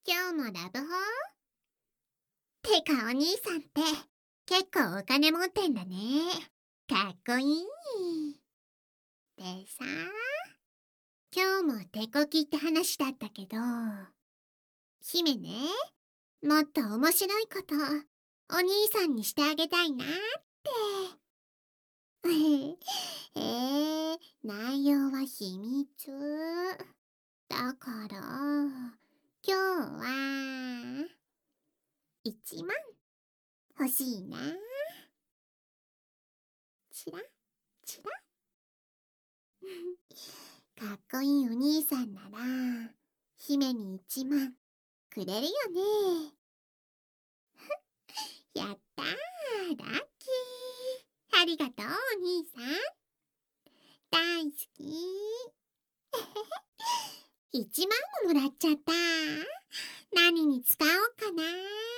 今日もラブホてかお兄さんって結構お金持ってんだね。かっこいい。でさ、今日も手こきって話だったけど、姫ね、もっと面白いことお兄さんにしてあげたいなって。内容は秘密。だから今日は1万欲しいな。チラチラ。かっこいいお兄さんなら姫に1万くれるよね。やったー、ラッキー。ありがとうお兄さん、大好き。1万ももらっちゃった。何に使おうかな。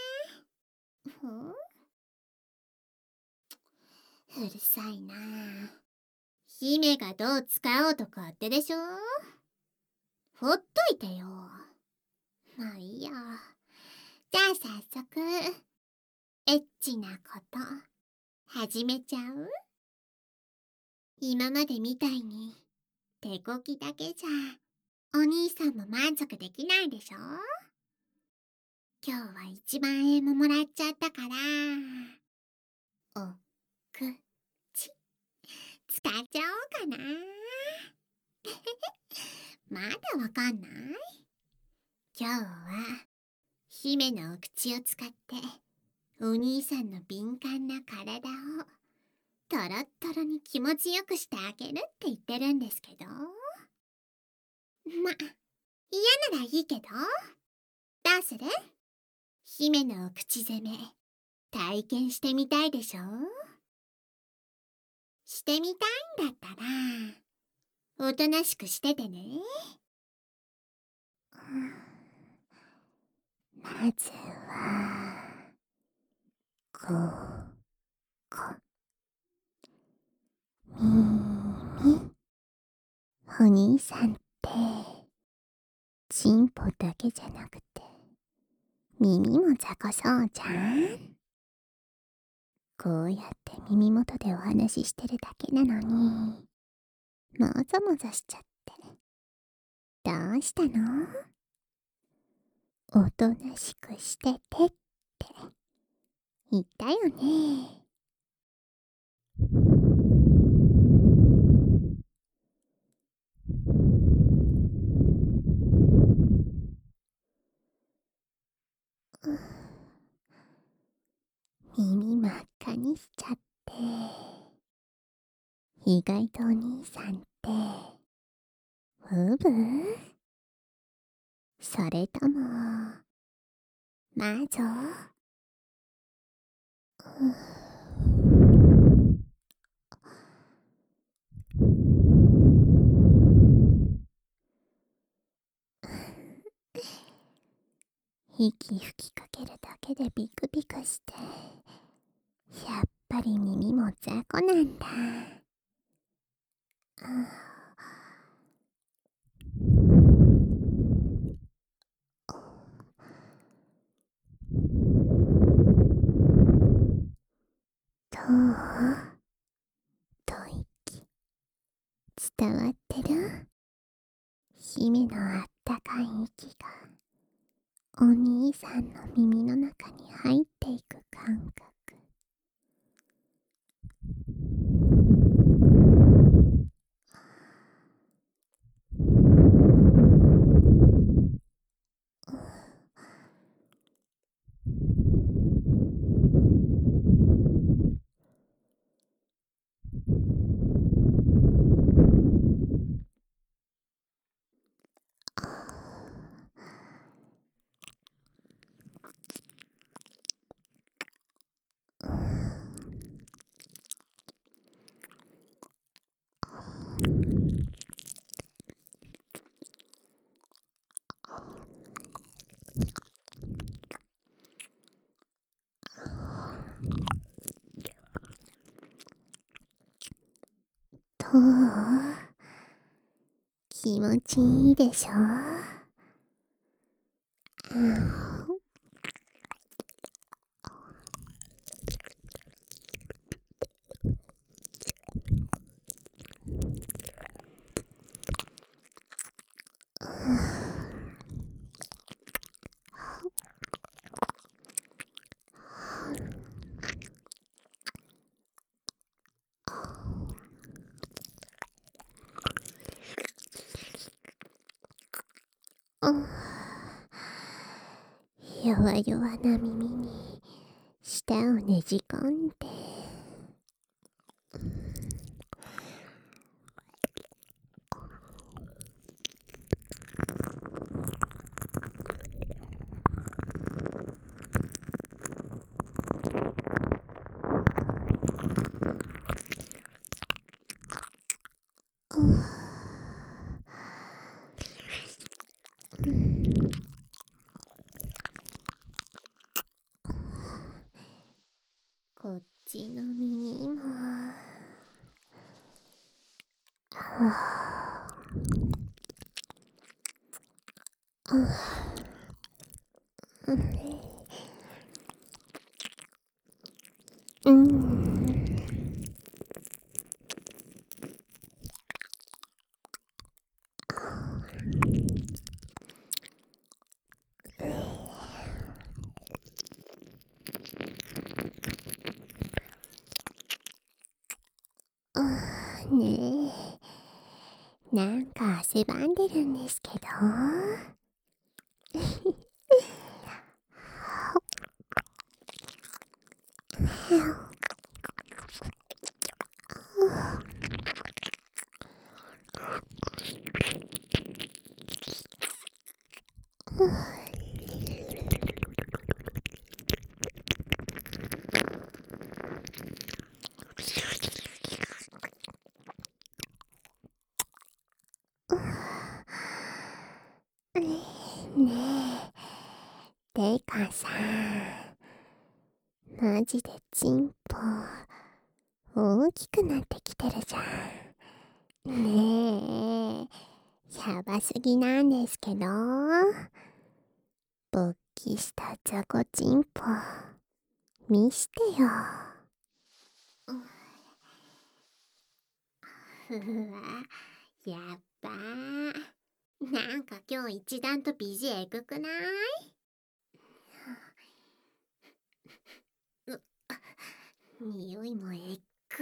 うるさいな。姫がどう使おうと勝手でしょ。ほっといてよ。まあいいや。じゃあ早速エッチなこと始めちゃう？今までみたいに手こきだけじゃお兄さんも満足できないでしょ。今日は1万円ももらっちゃったから、おくち使っちゃおうかな。まだわかんない？今日は姫のお口を使ってお兄さんの敏感な体をトロットロに気持ちよくしてあげるって言ってるんですけど、ま、嫌ならいいけど、どうする？姫のお口攻め体験してみたいでしょ？してみたいんだったらおとなしくしててね。まずはここ耳。お兄さんってチンポだけじゃなくて耳も雑魚そうじゃん。こうやって耳元でお話ししてるだけなのにもぞもぞしちゃって、どうしたの？おとなしくしててって言ったよね。耳真っ赤にしちゃって、意外とお兄さんってウブ？それとも魔女？息吹きかけるだけでビクビクして、やっぱり耳も雑魚なんだ。どう？吐息伝わってる？姫のあったかい息がお兄さんの耳の中に入っていく感覚。どう？気持ちいいでしょ？ 弱々な耳に舌をねじ込んで、こっちの耳も。ねえ、なんか汗ばんでるんですけど。ねえ、てかさ、マジでチンポ大きくなってきてるじゃん。ねえ、やばすぎなんですけど、勃起した雑魚チンポ見してよ。ふわ、やっばー。なんか今日一段と美人えぐくない？匂いもえっく。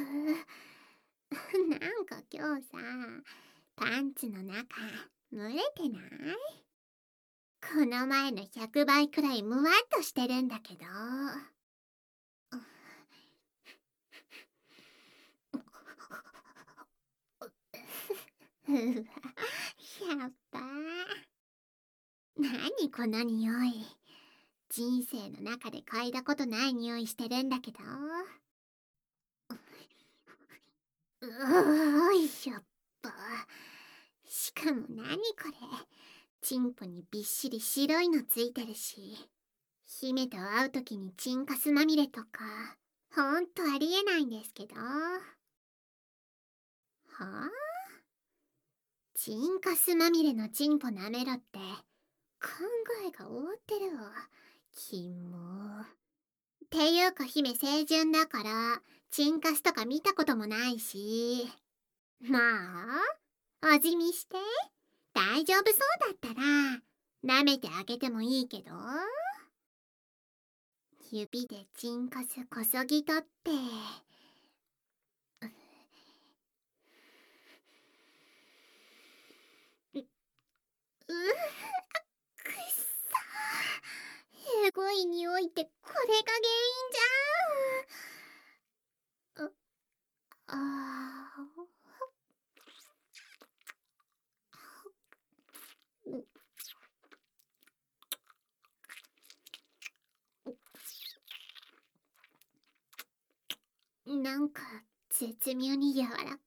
なんか今日さ、パンツの中蒸れてない？この前の100倍くらいムワっとしてるんだけど。うわ、やっばー。何この匂い。人生の中で嗅いだことない匂いしてるんだけど。おいしょっと。しかも何これ。チンポにびっしり白いのついてるし。姫と会うときにチンカスまみれとか、ほんとありえないんですけど。はあ？チンカスまみれのチンポなめろって、考えが終わってるわ。キモ。っていうか姫清純だから、チンカスとか見たこともないし。まあ、味見して。大丈夫そうだったら、舐めてあげてもいいけど。指でチンカスこそぎ取って。うっ、くっさー。えごい匂いってこれが原因じゃん。なんか絶妙に柔らか。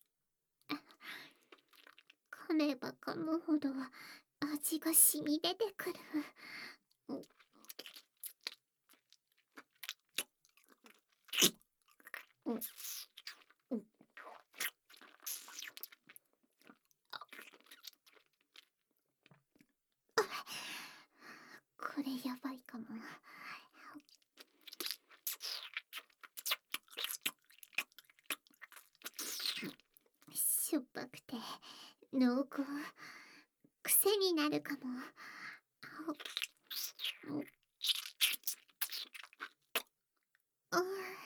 噛めば噛むほど味が染み出てくる。 これやばいかも。しょっぱくて濃厚、癖になるかも。あ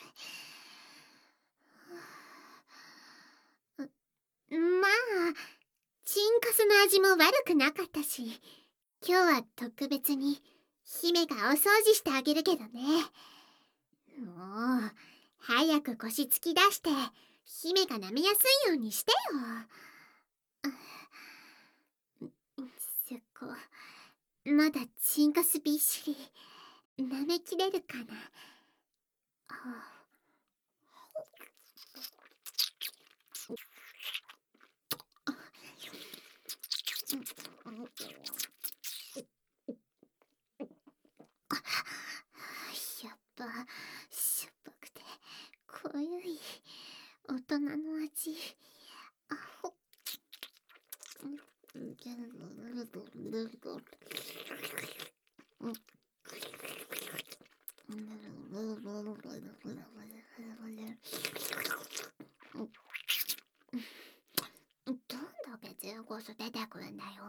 まあ、チンカスの味も悪くなかったし、今日は特別に姫がお掃除してあげるけどね。もう早く腰突き出して姫が舐めやすいようにしてよ。そこまだチンカスびっしり舐めきれるかな。やっぱしょっぱくて濃い大人の味。どんだけ全こそ出てくんだよ。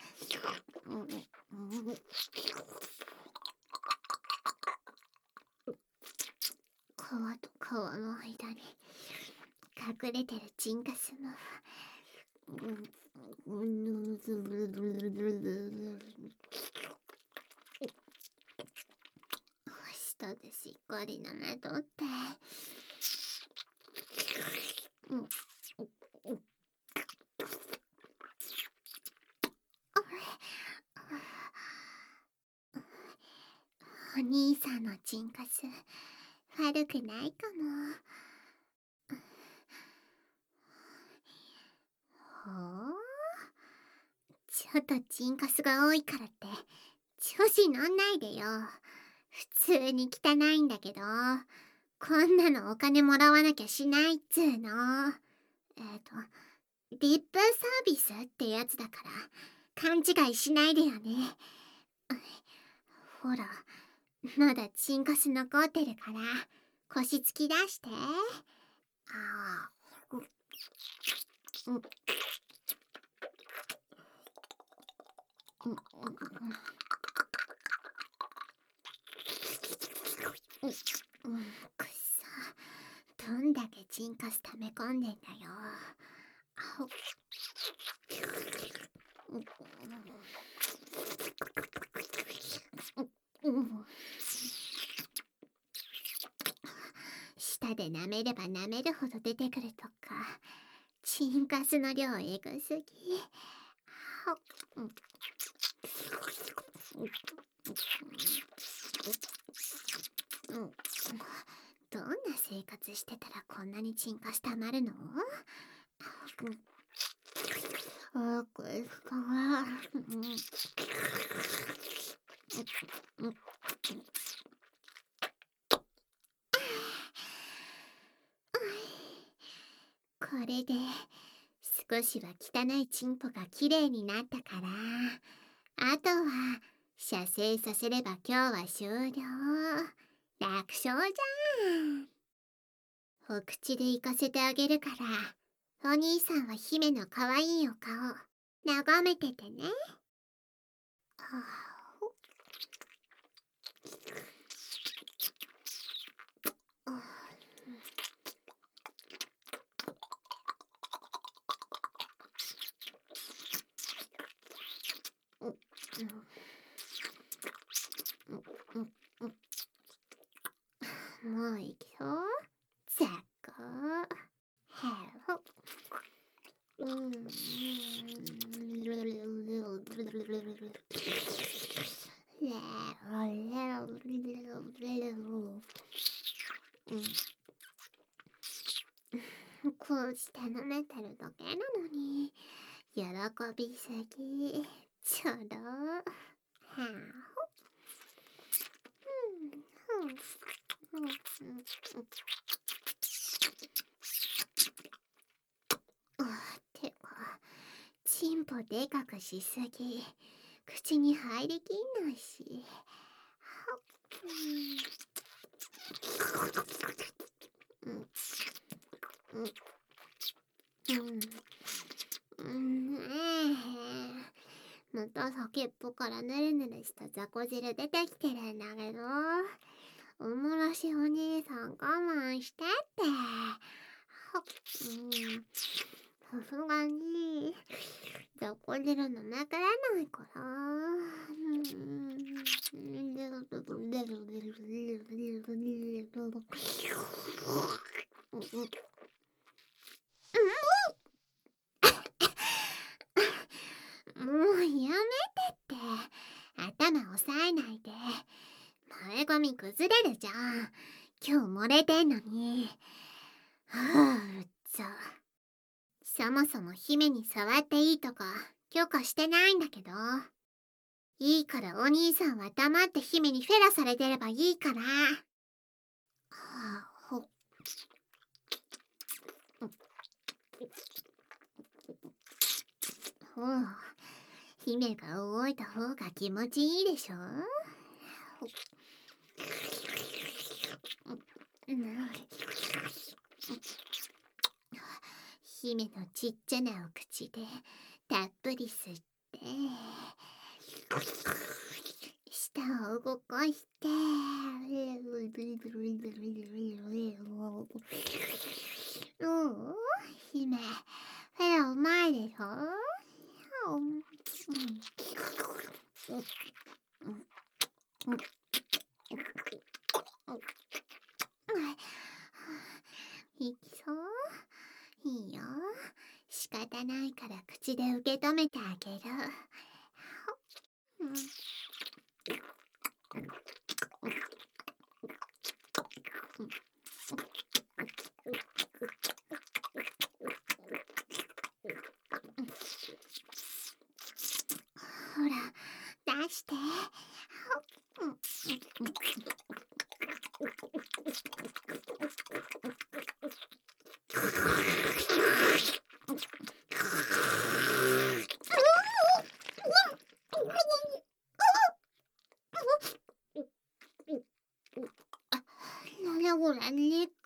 皮と皮の間に隠れてるチンカスの舌でしっかり舐めとって。お兄さんのチンカス悪くないかも。ほう、ちょっとチンカスが多いからって調子乗んないでよ。普通に汚いんだけど、こんなのお金もらわなきゃしないっつーの。リップサービスってやつだから勘違いしないでよね。ほら、まだチンカス残ってるから腰突き出して。くっそ、どんだけチンカス溜め込んでんだよ。舌で舐めれば舐めるほど出てくるとか、チンカスの量エグすぎ。どんな生活してたらこんなにチンカスたまるの？これで少しは汚いチンポがきれいになったから、あとは射精させれば今日は終了。楽勝じゃん。お口で行かせてあげるから、お兄さんは姫の可愛いお顔眺めててね。もういくよ。ざっここうして舐めてるだけなのに喜びすぎ。ちょろてかチンポでかくしすぎ。 口に入りきんないし。うん、また先っぽからぬるぬるした雑魚汁出てきてるんだけど、おもらしお兄さん我慢してって。さすがに雑魚汁飲めくれないから。もうやめてって。頭押さえないで。前髪崩れるじゃん。今日漏れてんのに。うっざ。そもそも姫に触っていいとか許可してないんだけど。いいからお兄さんは黙って姫にフェラされてればいいから。ほほう。姫が動いた方が気持ちいいでしょ。姫のちっちゃなお口でたっぷり吸って舌を動かして姫フェラうまいでしょ。いきそう。いいよ。仕方ないから口で受け止めてあげる。ほら、出して。なんだこれ、根っこ。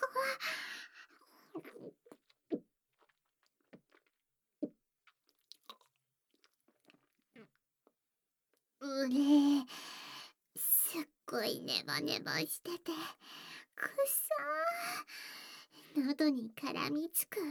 すっごいネバネバしててくさー。喉に絡みつく。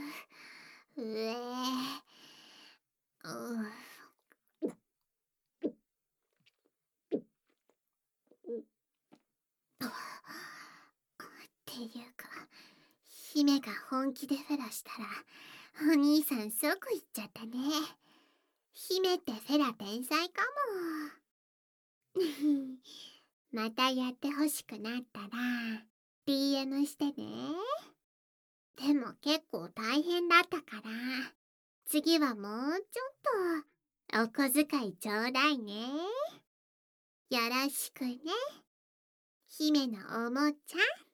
っていうか、姫が本気でフェラしたらお兄さん即行っちゃったね。姫ってフェラ天才かも。またやってほしくなったら DM してね。でも結構大変だったから次はもうちょっとお小遣いちょうだいね。よろしくね、姫のおもちゃ。